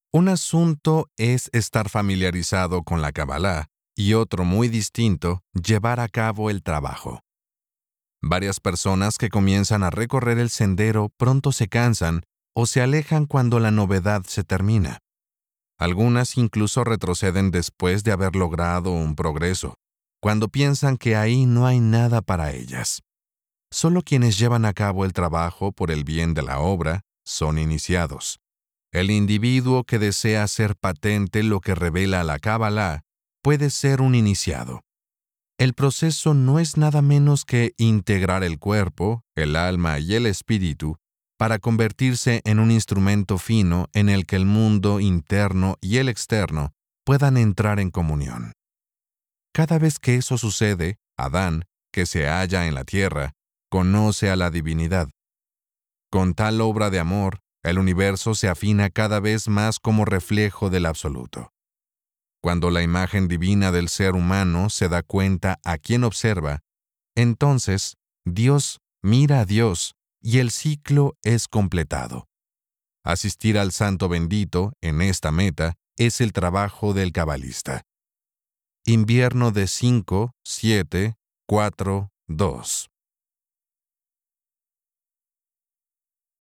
Un asunto es estar familiarizado con la Kabbalah y otro muy distinto, llevar a cabo el trabajo. Varias personas que comienzan a recorrer el sendero pronto se cansan o se alejan cuando la novedad se termina. Algunas incluso retroceden después de haber logrado un progreso, cuando piensan que ahí no hay nada para ellas. Solo quienes llevan a cabo el trabajo por el bien de la obra son iniciados. El individuo que desea hacer patente lo que revela la Kabbalah puede ser un iniciado. El proceso no es nada menos que integrar el cuerpo, el alma y el espíritu para convertirse en un instrumento fino en el que el mundo interno y el externo puedan entrar en comunión. Cada vez que eso sucede, Adán, que se halla en la tierra, conoce a la divinidad. Con tal obra de amor, el universo se afina cada vez más como reflejo del absoluto. Cuando la imagen divina del ser humano se da cuenta a quien observa, entonces Dios mira a Dios y el ciclo es completado. Asistir al Santo Bendito en esta meta es el trabajo del cabalista. Invierno de 5, 7, 4, 2.